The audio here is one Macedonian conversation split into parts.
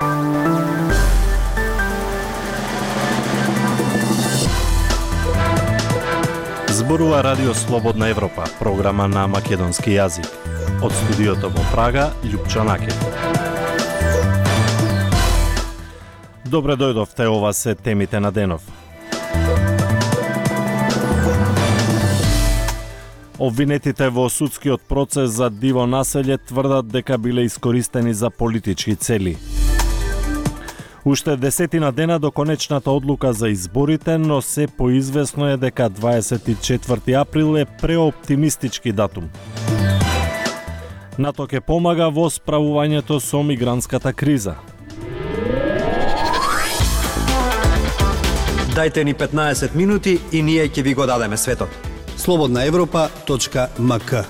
Зборува Радио Слободна Европа, програма на македонски јазик. Од студиото во Прага, Љупчо Накев. Добре дојдовте, ова се темите на денов. Обвинетите во судскиот процес за диво населје тврдат дека биле искористени за политички цели. Уште 10 дена до конечната одлука за изборите, но се поизвестно е дека 24 април е преоптимистички датум. НАТО ќе помага во справувањето со мигрантската криза. Дајте ни 15 минути и ние ќе ви го дадеме светот. slobodnaevropa.mk.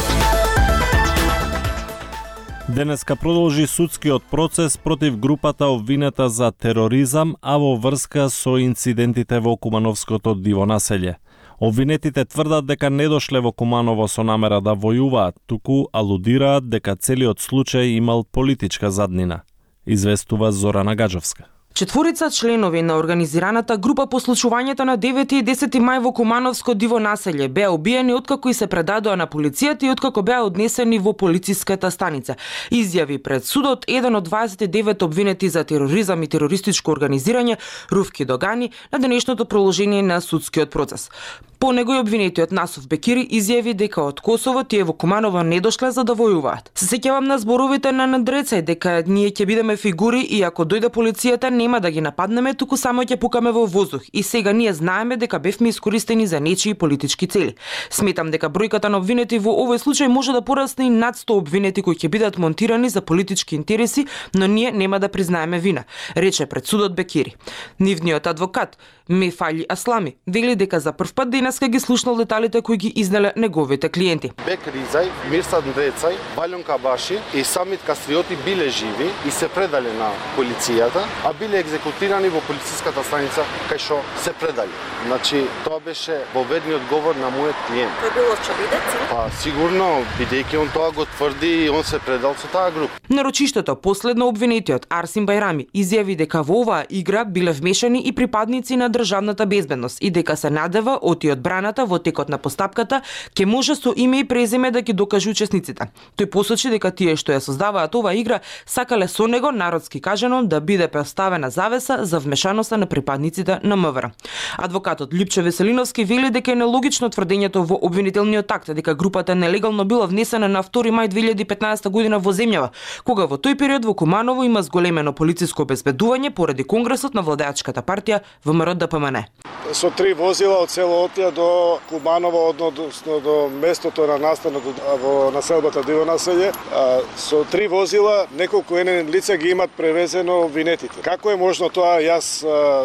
Денеска продолжи судскиот процес против групата обвинета за тероризам, а во врска со инцидентите во Кумановското диво населје. Обвинетите тврдат дека не дошле во Куманово со намера да војуваат, туку алудираат дека целиот случај имал политичка заднина. Известува Зорана Гаджовска. Четворица членови на организираната група по случувањето на 9 и 10 мај во Кумановско диво населје беа убиени откако и се предадоа на полицијата и откако беа однесени во полициската станица. Изјави пред судот еден од 29 обвинети за тероризам и терористичко организирање, Руфки Догани, на денешното продолжение на судскиот процес. По него и обвинетиот Насов Бекири изјави дека од Косово тие во Куманово не дошле за да војуваат. Се сеќавам на зборовите на Надрецај дека ние ќе бидеме фигури и ако дојде полицијата нема да ги нападнеме, туку само ќе пукаме во воздух. И сега ние знаеме дека бевме искористени за нечии политички цели. Сметам дека бројката на обвинети во овој случај може да порасне и над 100 обвинети кои ќе бидат монтирани за политички интереси, но ние нема да признаеме вина, рече пред судот Бекири. Нивниот адвокат Мефали Аслами вели дека за прв пат денеска ги слушнал деталите кои ги изнеле неговите клиенти. Бек Ризај, Мирсад Ндрецај, Валјон Кабаши и Самит Кастриоти биле живи и се предале на полицијата, а биле екзекутирани во полициската станица кај што се предали. Значи, тоа беше воведниот говор на мојот клиент. Тој бил очевидец? Па, сигурно, бидејќи он тоа го тврди и он се предал со таа група. На рочиштето последно обвинетиот Арсим Бајрами изјави дека во оваа игра биле вмешани и припадници на државната безбедност и дека се надева оти одбраната во текот на постапката ќе може со име и презиме да ги докаже учесниците. Тој посочи дека тие што ја создаваат оваа игра сакале со него, народски кажано, да биде поставена завеса за вмешаноста на припадниците на МВР. Адвокатот Љупчо Веселиновски вели дека е нелогично тврдењето во обвинителниот акт дека групата нелегално била внесена на 2 мај 2015 година во земјава, кога во тој период во Куманово има зголемено полициско обезбедување поради конгресот на владеачката партија ВМРО-ДПМН. Со 3 возила од село Отија до Куманово, односно до местото на настанот во населбата Диво населје, со 3 возила неколку лица ги имат превезено обвинетите. Како е можно тоа, јас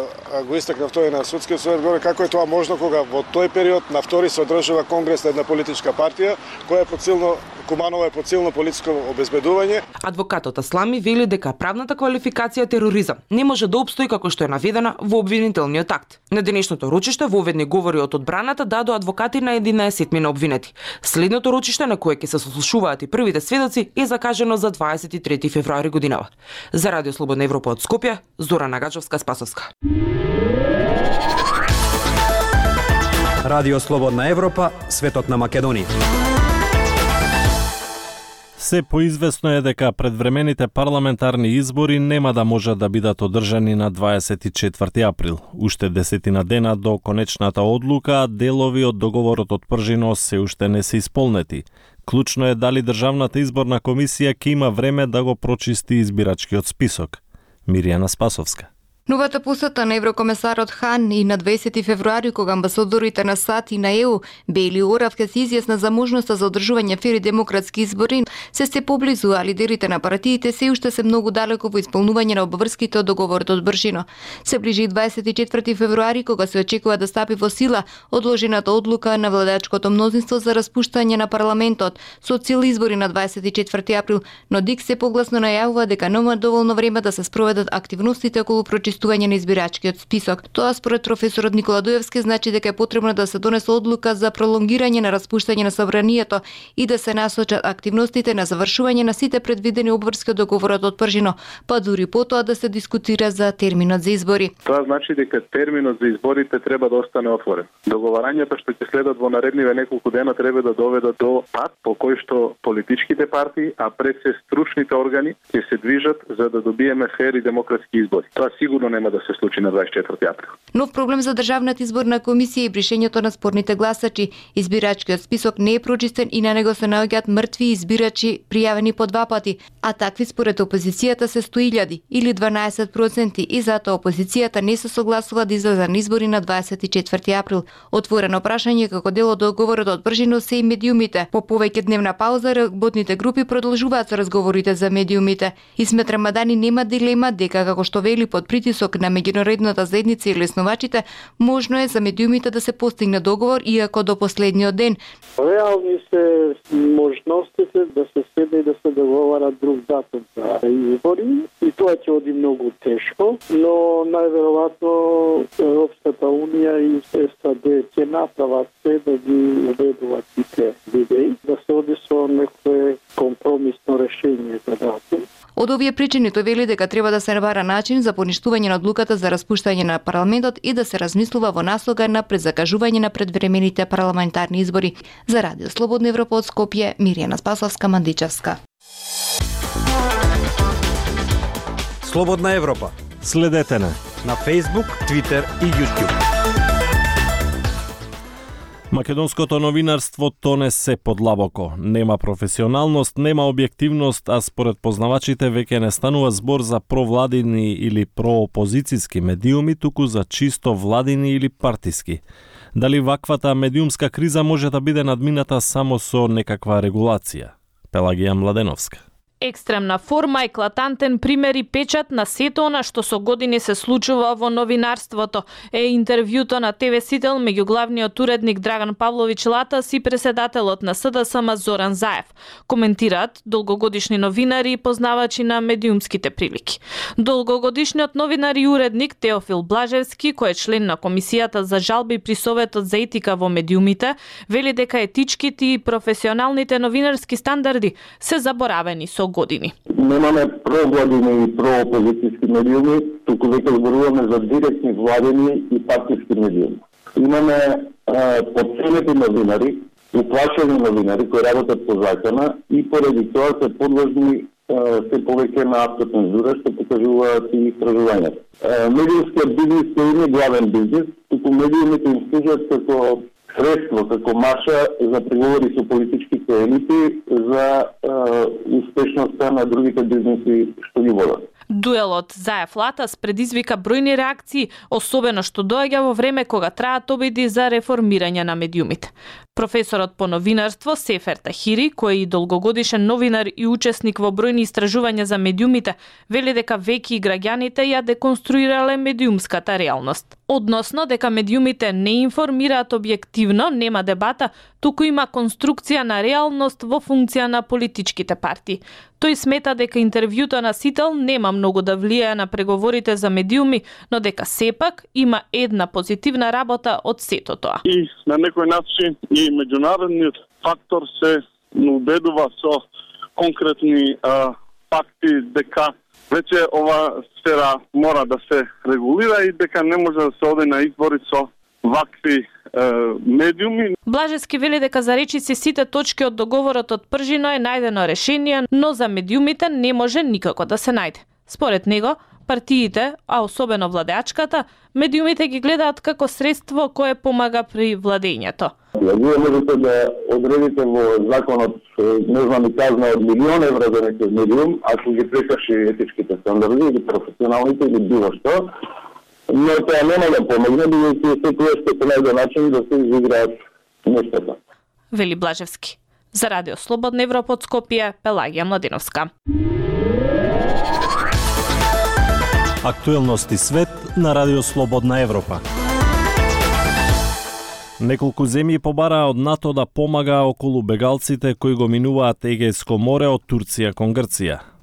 го истакнав тој на судскиот совет, како е тоа можно кога во тој период на 2 се одржува конгрес на една политичка партија која е под силно Куманово е под силно полициско обезбедување. Адвокатот Аслами вели дека правната квалификација тероризам не може да опстои како што е наведена во обвинителниот акт. На денешното рочиште воведни говори од одбраната дадоа адвокати на 11 на обвинети. Следното рочиште на кое ќе се сослушуваат и првите сведоци е закажано за 23 февруари годинава. За Радио Слободна Европа од Скопје, Зорана Гаджовска Спасовска. Радио Слободна Европа, светот на Македонија. Се поизвестно е дека предвремените парламентарни избори нема да може да бидат одржани на 24 април. Уште 10 дена до конечната одлука, делови од договорот од Пржино се уште не се исполнети. Клучно е дали Државната изборна комисија ќе има време да го прочисти избирачкиот список. Миријана Спасовска. Новата посета на еврокомесарот Хан и на 20 февруари, кога амбасадорите на САД и на ЕУ Бели Оравка се изјасна за можноста за одржување фери демократски избори, се поблизу, а лидерите на партиите се уште се многу далеко во исполнување на обврските од договорот од Бршино. Се ближи 24 февруари, кога се очекува да стапи во сила одложената одлука на владеачкото мнозинство за распуштање на парламентот со цел избори на 24 април, но ДИК се погласно најавува дека нема доволно време да се спроведат активностите околу прочистување почистување на избирачкиот список. Тоа според професорот Никола Дуевски значи дека е потребно да се донесе одлука за пролонгирање на распуштање на собранието и да се насочат активностите на завршување на сите предвидени обврски од договорот од Пржино, па дури потоа да се дискутира за терминот за избори. Тоа значи дека терминот за изборите треба да остане отворен. Договарањата што ќе следат во наредниве неколку дена треба да доведат до пат по кој што политичките партии, а пред се стручните органи ќе се движат за да добиеме фер и демократски избори. Тоа сигурно нема да се случи на 24 април. Нов проблем за Државната изборна комисија и бришењето на спорните гласачи. Избирачкиот список не е прочистен и на него се наоѓаат мртви избирачи пријавени по 2 пати, а такви според опозицијата се 100.000 или 12% и затоа опозицијата не се согласува да излезе на избори на 24 април. Отворено прашање како дел од договорот од Пржино се и медиумите. По повеќе дневна пауза работните групи продолжуваат со разговорите за медиумите. Исмет Рамадани нема дилема дека како што вели под притисок на меѓународната заедница и леснувачите, можно е за медиумите да се постигне договор иако до последниот ден. Реални се можностите да се седне и да се договарат друг датум за избори и тоа ќе оди многу тешко, но најверојатно Европската унија и САД ќе направат се да ги уведуваат тие идеи, да се оди со некое компромисно решение за датум. Од овие причини тој вели дека треба да се набара начин за поништување на одлуката за распуштање на парламентот и да се размислува во насока на предзакажување на предвремените парламентарни избори. За Радио Слободна Европа од Скопје, Мирјана Спасовска-Мандичевска. Слободна Европа. Следете на Facebook, Twitter и YouTube. Македонското новинарство тоне се подлабоко. Нема професионалност, нема објективност, а според познавачите веќе не станува збор за провладини или проопозицијски медиуми, туку за чисто владини или партиски. Дали ваквата медиумска криза може да биде надмината само со некаква регулација? Пелагија Младеновска. Екстремна форма, еклатантен пример и печат на сето она што со години се случува во новинарството е интервјуто на ТВ Сител меѓу главниот уредник Драган Павлович Латас и преседателот на СДСМ Зоран Заев. Коментираат долгогодишни новинари и познавачи на медиумските прилики. Долгогодишниот новинар и уредник Теофил Блажевски, кој е член на Комисијата за жалби при Советот за етика во медиумите, вели дека етичките и професионалните новинарски стандарди се заборавени со години. Немаме провладини и проопозицијски медиуми, туку веќе зборуваме за директни владени и партиски медиуми. Имаме потценети новинари, уплашени новинари кои работат по закона и поради тоа се подложни се повеќе на автоцензура, што покажуваат и истражувањата. Медиумскиот бизнис е не главен бизнис, туку медиумите им служат како средство, како маша за преговори со политичките елити за успешноста на другите бизнеси што ги водат. Дуелот Заев-Латас предизвика бројни реакции, особено што доаѓа во време кога траат обиди за реформирање на медиумите. Професорот по новинарство Сефер Тахири, кој е и долгогодишен новинар и учесник во бројни истражувања за медиумите, вели дека веќе и граѓаните ја деконструирале медиумската реалност. Односно дека медиумите не информираат објективно, нема дебата, туку има конструкција на реалност во функција на политичките партии. Тој смета дека интервјуто на Сител нема многу да влијае на преговорите за медиуми, но дека сепак има една позитивна работа од сето тоа. И на некој начин и меѓународниот фактор се убедува со конкретни факти дека веќе ова сфера мора да се регулира и дека не може да се оди на избори со вакви медиуми. Блажевски вели дека за речиси сите точки од договорот од Пржино е најдено решение, но за медиумите не може никако да се најде. Според него, партиите, а особено владеачката, медиумите ги гледаат како средство кое помага при владењето. Вие можете да одредите во законот незнани казна од €1.000.000 за некој медиум, ако ги прекрши етичките стандарди или професионалните или било што, но тоа нема да помогне, бидејќи секој ще се најде начин да се изиграат нештата. Вели Блажевски. За Радио Слободна Европа од Скопје, Пелагија Младеновска. Актуелности свет на Радио Слободна Европа. Неколку земји побараа од НАТО да помага околу бегалците кои го минуваат Егејско море од Турција кон Грција.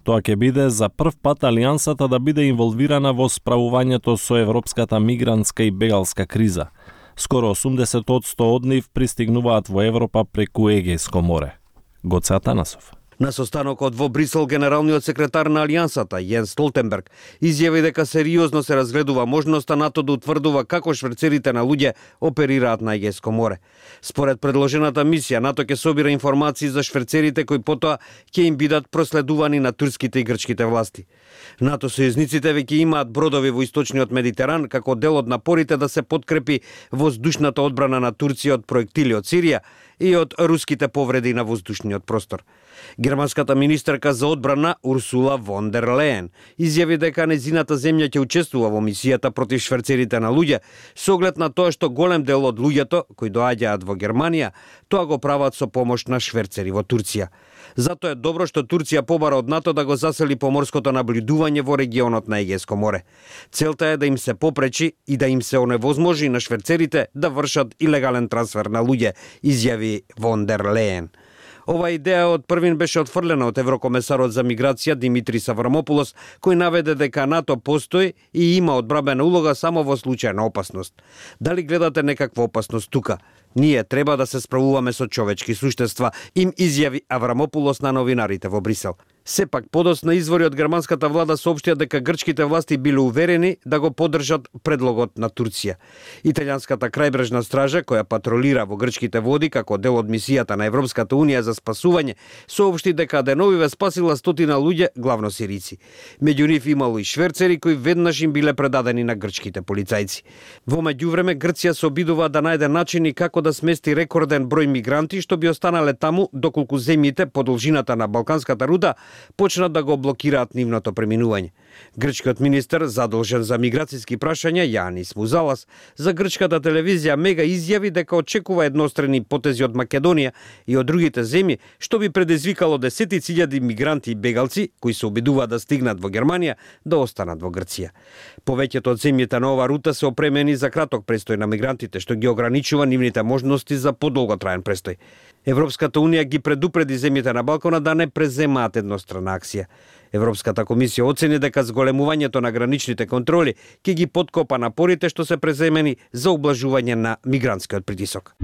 Тоа ќе биде за прв пат алијансата да биде инволвирана во справувањето со европската мигрантска и бегалска криза. Скоро 80% од нив пристигнуваат во Европа преку Егејско море. Гоце Атанасов. На состанокот во Брисел, генералниот секретар на Алијансата, Јенс Столтенберг, изјави дека сериозно се разгледува можноста НАТО да утврдува како шверцерите на луѓе оперираат на Егејско море. Според предложената мисија, НАТО ќе собира информации за шверцерите кои потоа ќе им бидат проследувани на турските и грчките власти. НАТО сојузниците веќе имаат бродови во источниот Медитеран како дел од напорите да се подкрепи воздушната одбрана на Турција од проектили од Сирија и од руските повреди на воздушниот простор. Германската министерка за одбрана Урсула фон дер Леен изјави дека незината земја ќе учествува во мисијата против шверцерите на луѓе со оглед на тоа што голем дел од луѓето кои доаѓаат во Германија тоа го прават со помош на шверцери во Турција. Затоа е добро што Турција побара од НАТО да го засели поморското наблюдување во регионот на Егејско море. Целта е да им се попречи и да им се оневозможи на шверцерите да вршат илегален трансфер на луѓе, изјави фон дер Леен. Ова идеја од првин беше отфрлена од еврокомесарот за миграција Димитрис Аврамопулос, кој наведе дека НАТО постои и има одбрабена улога само во случај на опасност. Дали гледате некаква опасност тука? Ние треба да се справуваме со човечки суштества, им изјави Аврамопулос на новинарите во Брисел. Сепак, подоцна извори од германската влада соопштија дека грчките власти биле уверени да го поддржат предлогот на Турција. Италијанската крајбрежна стража, која патролира во грчките води како дел од мисијата на Европската унија за спасување, соопшти дека деновиве спасила 100 луѓе, главно сирици. Меѓу нив имало и шверцери кои веднаш им биле предадени на грчките полицајци. Во меѓувреме Грција се обидува да најде начини како да смести рекорден број мигранти што би останале таму доколку земјите по должината на Балканската рута почнат да го блокираат нивното преминување. Грчкиот министер задолжен за миграцијски прашања Јанис Музалас за грчката телевизија Мега изјави дека очекува еднострани потези од Македонија и од другите земји што би предизвикало десетици илјади мигранти и бегалци кои се обидуваат да стигнат во Германија да останат во Грција. Повеќето од земјите на ова рута се опремени за краток престој на мигрантите што ги ограничува нивните можности за подолготраен престој. Европската унија ги предупреди земјите на Балкана да не преземаат еднострана акција. Европската комисија оцени дека зголемувањето на граничните контроли ќе ги подкопа напорите што се преземени за ублажување на мигрантскиот притисок.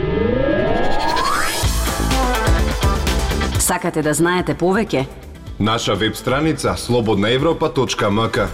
Сакате да знаете повеќе? Наша веб страница slobodnaevropa.mk.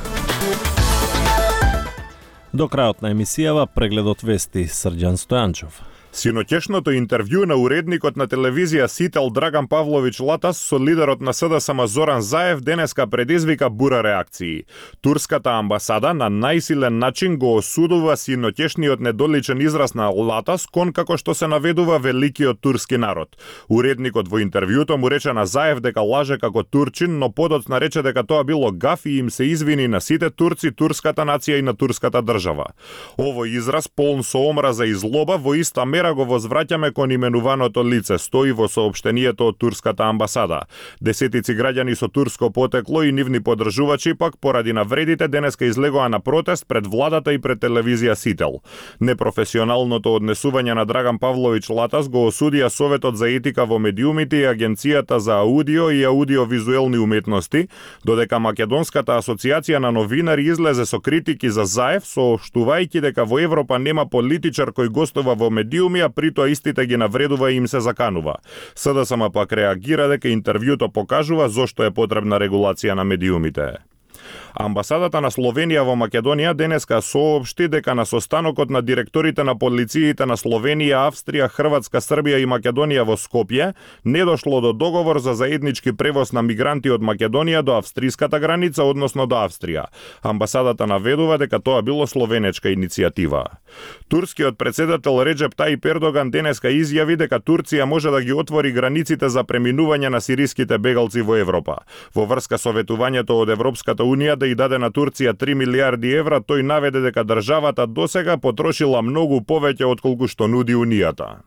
До крајот на емисијава прегледот вести Срđan Стојанчов. Синоќешното интервју на уредникот на телевизија Сител Драган Павлович Латас со лидерот на СДСМ Зоран Заев денеска предизвика бура реакции. Турската амбасада на најсилен начин го осудува синоќешниот недоличен израз на Латас кон како што се наведува великиот турски народ. Уредникот во интервјуто му рече на Заев дека лаже како турчин, но подоцна рече дека тоа било гаф и им се извини на сите турци, турската нација и на турската држава. Овој израз полн со омраза и злоба во иста мера го возвраќаме кон именуваното лице, стои во соопштението од турската амбасада. Десетици граѓани со турско потекло и нивни поддржувачи пак поради навредите денеска излегоа на протест пред владата и пред телевизија Сител. Непрофесионалното однесување на Драган Павлович Латас го осудија Советот за етика во медиумите и Агенцијата за аудио и аудиовизуелни уметности, додека Македонската асоциација на новинари излезе со критики за Заев, соопштувајќи дека во Европа нема политичар кој гостува во медиуми, а притоа истите ги навредува и им се заканува. СДСМ пак реагира дека интервјуто покажува зошто е потребна регулација на медиумите. Амбасадата на Словенија во Македонија денеска соопшти дека на состанокот на директорите на полициите на Словенија, Австрија, Хрватска, Србија и Македонија во Скопје не дошло до договор за заеднички превоз на мигранти од Македонија до австриската граница, односно до Австрија. Амбасадата наведува дека тоа било словенечка иницијатива. Турскиот претседател Реджеп Таип Ердоган денеска изјави дека Турција може да ги отвори границите за преминување на сириските бегалци во Европа. Во врска со ветувањето од Европската унија да и даде на Турција 3 милиарди евра, тој наведе дека државата досега потрошила многу повеќе отколку што нуди Унијата.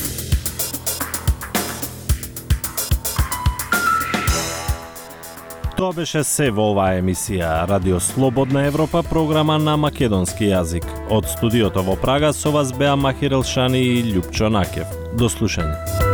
Тоа беше се во оваа емисија Радио Слободна Европа, програма на македонски јазик. Од студиото во Прага со вас беа Махир Елшани и Љупчо Накев. До слушање.